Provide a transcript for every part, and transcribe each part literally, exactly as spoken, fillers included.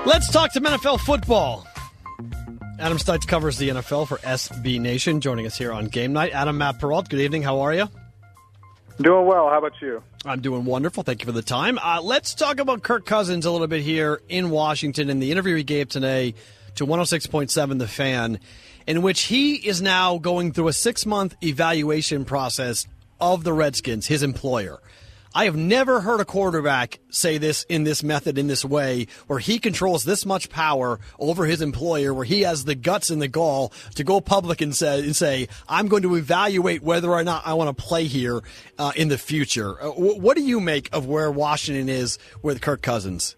Let's talk some N F L football. Adam Stites covers the N F L for S B Nation, joining us here on Game Night. Adam, Matt Peralt, good evening. How are you? Doing well. How about you? I'm doing wonderful. Thank you for the time. Uh, let's talk about Kirk Cousins a little bit here in Washington and the interview he gave today to one oh six point seven The Fan, in which he is now going through a six-month evaluation process of the Redskins, his employer. I have never heard a quarterback say this in this method, in this way, where he controls this much power over his employer, where he has the guts and the gall to go public and say, and say I'm going to evaluate whether or not I want to play here uh, in the future. Uh, what do you make of where Washington is with Kirk Cousins?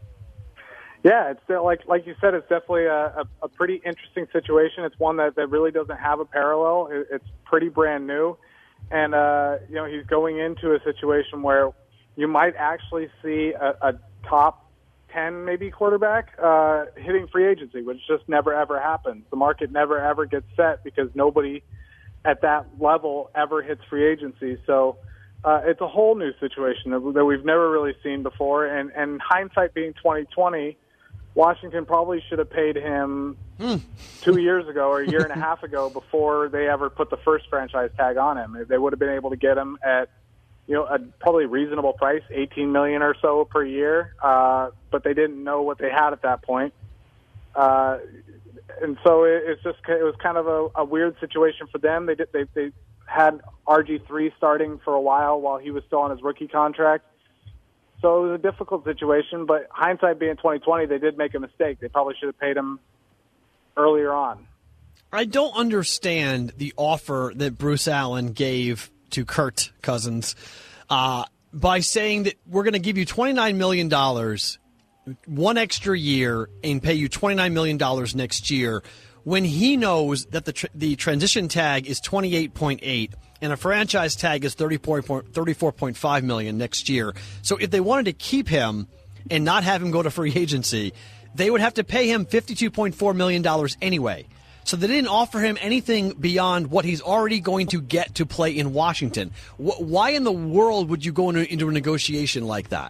Yeah, it's still, like like you said, it's definitely a, a, a pretty interesting situation. It's one that, that really doesn't have a parallel. It, it's pretty brand new. And, uh, you know, he's going into a situation where you might actually see a, a top ten, maybe, quarterback uh, hitting free agency, which just never, ever happens. The market never, ever gets set because nobody at that level ever hits free agency. So uh, it's a whole new situation that, that we've never really seen before. And, and hindsight being twenty twenty, Washington probably should have paid him mm. two years ago or a year and a half ago before they ever put the first franchise tag on him. They would have been able to get him at, you know, a probably reasonable price, eighteen million dollars or so per year. Uh, but they didn't know what they had at that point. Uh, and so it, it's just it was kind of a, a weird situation for them. They did, they they had R G three starting for a while while he was still on his rookie contract. So it was a difficult situation, but hindsight being twenty twenty, they did make a mistake. They probably should have paid him earlier on. I don't understand the offer that Bruce Allen gave to Kirk Cousins uh, by saying that we're going to give you twenty-nine million dollars, one extra year, and pay you twenty-nine million dollars next year, when he knows that the tr- the transition tag is twenty-eight point eight and a franchise tag is thirty-four point five million dollars next year. So if they wanted to keep him and not have him go to free agency, they would have to pay him fifty-two point four million dollars anyway. So they didn't offer him anything beyond what he's already going to get to play in Washington. Wh- why in the world would you go into, into a negotiation like that?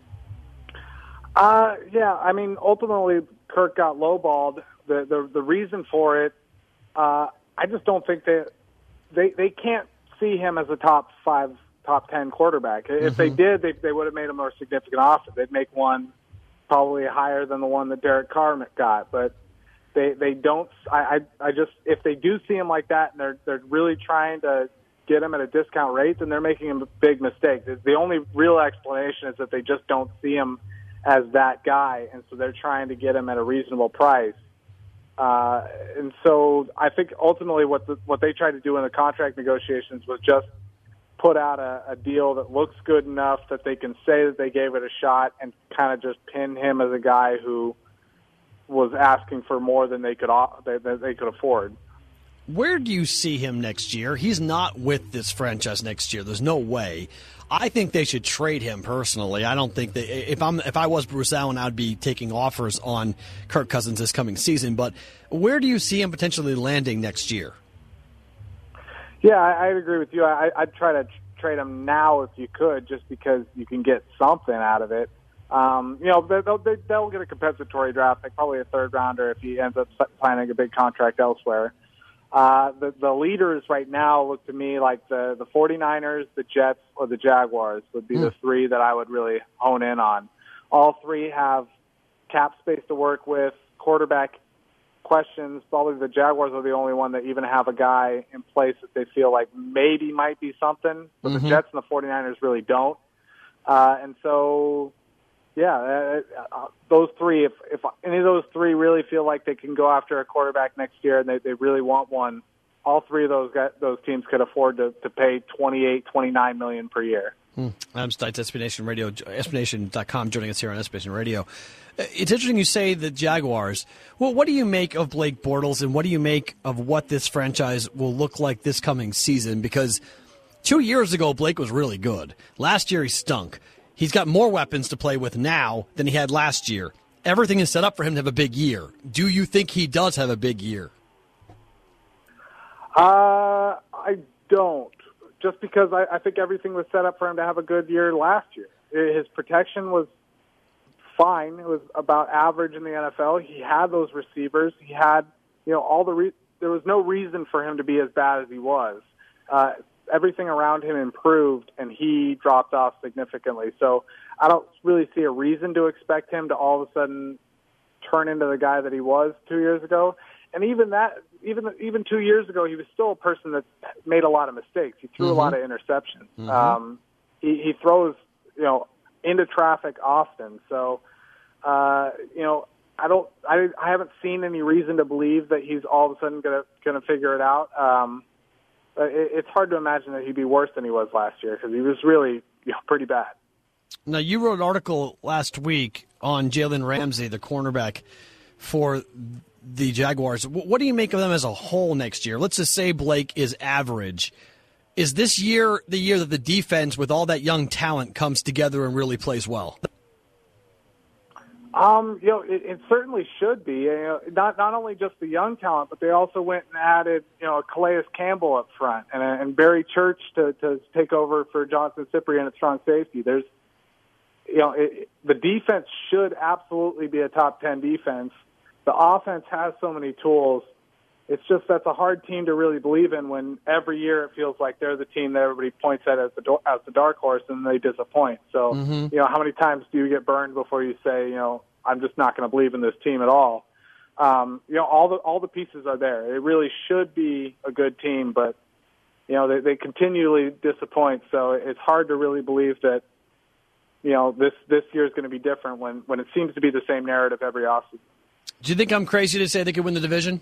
Uh, yeah, I mean, ultimately, Kirk got lowballed. The the, the reason for it, uh, I just don't think that they they can't see him as a top five, top ten quarterback. Mm-hmm. If they did, they they would have made a more significant offer. They'd make one probably higher than the one that Derek Carr got, but they they don't. I I, I just if they do see him like that, and they're they're really trying to get him at a discount rate, then they're making a big mistake. The only real explanation is that they just don't see him as that guy, and so they're trying to get him at a reasonable price. Uh, and so I think ultimately what the, what they tried to do in the contract negotiations was just put out a, a deal that looks good enough that they can say that they gave it a shot and kind of just pin him as a guy who was asking for more than they could they, they could afford. Where do you see him next year? He's not with this franchise next year. There's no way. I think they should trade him personally. I don't think that if I'm if I was Bruce Allen, I'd be taking offers on Kirk Cousins this coming season. But where do you see him potentially landing next year? Yeah, I, I'd agree with you. I, I'd try to trade him now if you could, just because you can get something out of it. Um, you know, they'll, they, they'll get a compensatory draft, like probably a third rounder if he ends up signing a big contract elsewhere. Uh, the, the leaders right now look to me like the, the 49ers, the Jets, or the Jaguars would be mm. the three that I would really hone in on. All three have cap space to work with, quarterback questions. Probably the Jaguars are the only one that even have a guy in place that they feel like maybe might be something, but mm-hmm. the Jets and the 49ers really don't. Uh, and so, yeah, uh, uh, those three, if, if any of those three really feel like they can go after a quarterback next year and they, they really want one, all three of those guys, those teams could afford to, to pay twenty-eight, twenty-nine million per year. Hmm. Adam Stites, S B Nation Radio, S B Nation dot com, joining us here on S B Nation Radio. It's interesting you say the Jaguars. Well, what do you make of Blake Bortles, and what do you make of what this franchise will look like this coming season? Because two years ago, Blake was really good. Last year, he stunk. He's got more weapons to play with now than he had last year. Everything is set up for him to have a big year. Do you think he does have a big year? Uh, I don't. Just because I, I think everything was set up for him to have a good year last year. His protection was fine. It was about average in the N F L. He had those receivers. He had, you know, all the re- there was no reason for him to be as bad as he was. Uh, everything around him improved, and he dropped off significantly. So I don't really see a reason to expect him to all of a sudden turn into the guy that he was two years ago. And even that, even even two years ago, he was still a person that made a lot of mistakes. He threw mm-hmm. a lot of interceptions. Mm-hmm. Um, he, he throws, you know, into traffic often. So, uh, you know, I don't, I, I haven't seen any reason to believe that he's all of a sudden gonna gonna figure it out. Um, it, it's hard to imagine that he'd be worse than he was last year because he was really, you know, pretty bad. Now, you wrote an article last week on Jalen Ramsey, the cornerback for the Jaguars. What do you make of them as a whole next year? Let's just say Blake is average. Is this year the year that the defense, with all that young talent, comes together and really plays well? Um, you know, it, it certainly should be. You know, not not only just the young talent, but they also went and added, you know, Calais Campbell up front and and Barry Church to to take over for Jonathan Cyprien at strong safety. There's, you know, it, the defense should absolutely be a top ten defense. The offense has so many tools. It's just that's a hard team to really believe in when every year it feels like they're the team that everybody points at as the as the dark horse and they disappoint. So, mm-hmm. you know, how many times do you get burned before you say, you know, I'm just not going to believe in this team at all? Um, you know, all the all the pieces are there. It really should be a good team, but you know, they, they continually disappoint. So it's hard to really believe that, you know, this this year is going to be different when when it seems to be the same narrative every offseason. Do you think I'm crazy to say they could win the division?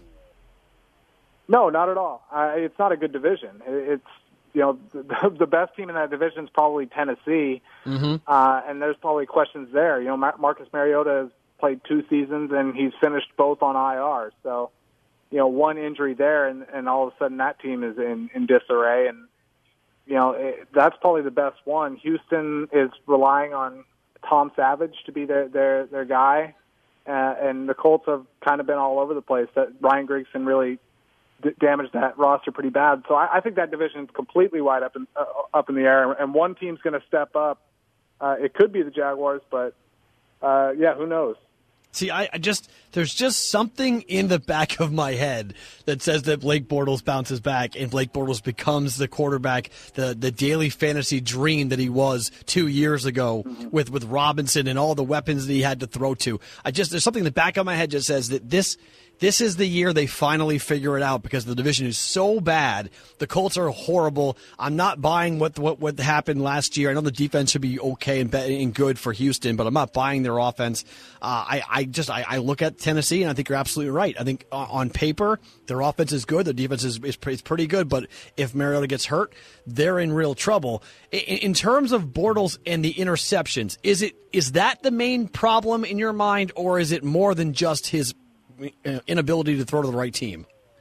No, not at all. Uh, it's not a good division. It's, you know, the, the best team in that division is probably Tennessee, mm-hmm. uh, and there's probably questions there. You know, Mar- Marcus Mariota has played two seasons, and he's finished both on I R. So, you know, one injury there, and, and all of a sudden that team is in, in disarray. And, you know, it, that's probably the best one. Houston is relying on Tom Savage to be their, their, their guy, uh, and the Colts have kind of been all over the place. That Ryan Grigson really d- damaged that roster pretty bad. So I, I think that division is completely wide up in, uh, up in the air, and one team's going to step up. Uh, it could be the Jaguars, but, uh, yeah, who knows? See, I, I just there's just something in the back of my head that says that Blake Bortles bounces back and Blake Bortles becomes the quarterback, the the daily fantasy dream that he was two years ago mm-hmm. with, with Robinson and all the weapons that he had to throw to. I just there's something in the back of my head that says that this this is the year they finally figure it out because the division is so bad. The Colts are horrible. I'm not buying what what what happened last year. I know the defense should be okay and, and good for Houston, but I'm not buying their offense. Uh, I, I just I, I look at Tennessee, and I think you're absolutely right. I think uh, on paper, their offense is good. Their defense is, is, is pretty good, but if Mariota gets hurt, they're in real trouble. In, in terms of Bortles and the interceptions, is it is that the main problem in your mind, or is it more than just his inability to throw to the right team?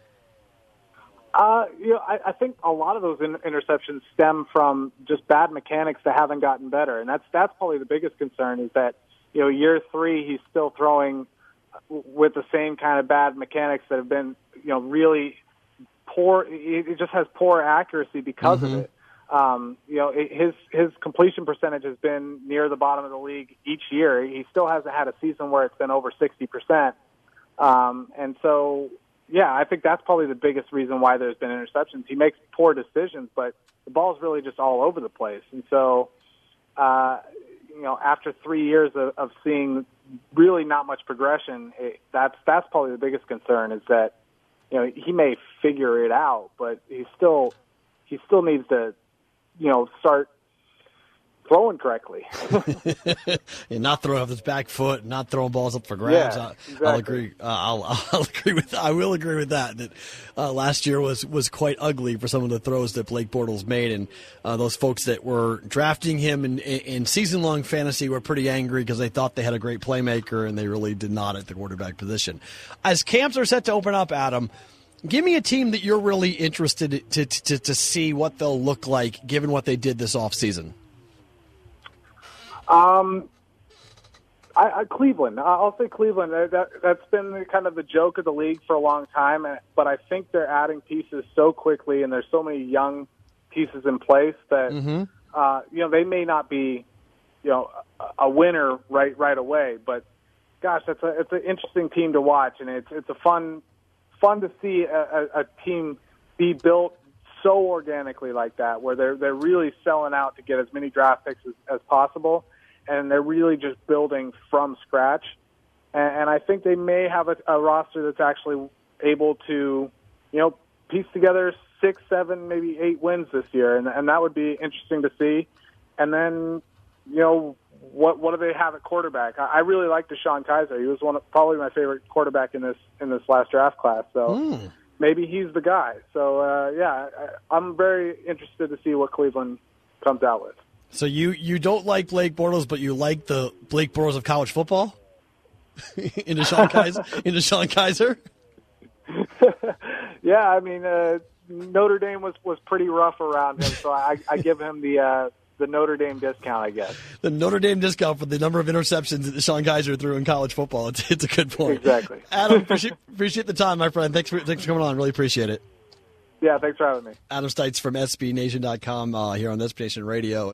Uh, you know, I, I think a lot of those in, interceptions stem from just bad mechanics that haven't gotten better, and that's that's probably the biggest concern. Is that, you know, year three he's still throwing with the same kind of bad mechanics that have been, you know, really poor. It just has poor accuracy because mm-hmm. of it. Um, you know, it, his his completion percentage has been near the bottom of the league each year. He still hasn't had a season where it's been over sixty percent. Um, and so, yeah, I think that's probably the biggest reason why there's been interceptions. He makes poor decisions, but the ball's really just all over the place. And so, uh, you know, after three years of, of seeing really not much progression, it, that's that's probably the biggest concern is that, you know, he may figure it out, but he still he still needs to, you know, start throwing correctly. And not throwing off his back foot, not throwing balls up for grabs. Yeah, I, exactly. I'll agree. Uh, I'll, I'll agree with. I will agree with that. That uh, last year was was quite ugly for some of the throws that Blake Bortles made, and uh, those folks that were drafting him in, in season long fantasy were pretty angry because they thought they had a great playmaker, and they really did not at the quarterback position. As camps are set to open up, Adam, give me a team that you're really interested to to, to see what they'll look like given what they did this offseason. Um, I, I, Cleveland. I'll say Cleveland. That, that's been kind of the joke of the league for a long time, but I think they're adding pieces so quickly, and there's so many young pieces in place that, mm-hmm. uh, you know, they may not be, you know a, a winner right right away. But gosh, it's a it's an interesting team to watch, and it's it's a fun fun to see a, a, a team be built so organically like that, where they're they're really selling out to get as many draft picks as, as possible, and they're really just building from scratch. And, and I think they may have a, a roster that's actually able to, you know, piece together six, seven, maybe eight wins this year, and and that would be interesting to see. And then, you know, what what do they have at quarterback? I, I really like Deshaun Kaiser. He was one of, probably my favorite quarterback in this in this last draft class. So. Mm. Maybe he's the guy. So, uh, yeah, I, I'm very interested to see what Cleveland comes out with. So you, you don't like Blake Bortles, but you like the Blake Bortles of college football? in Deshaun Kaiser? In Deshaun Kaiser? Yeah, I mean, uh, Notre Dame was, was pretty rough around him, so I, I give him the uh, the Notre Dame discount, I guess. The Notre Dame discount for the number of interceptions that Deshaun Kaiser threw in college football. It's, it's a good point. Exactly. Adam, appreciate, appreciate the time, my friend. Thanks for thanks for coming on. Really appreciate it. Yeah, thanks for having me. Adam Stites from S B Nation dot com uh, here on S B Nation Radio.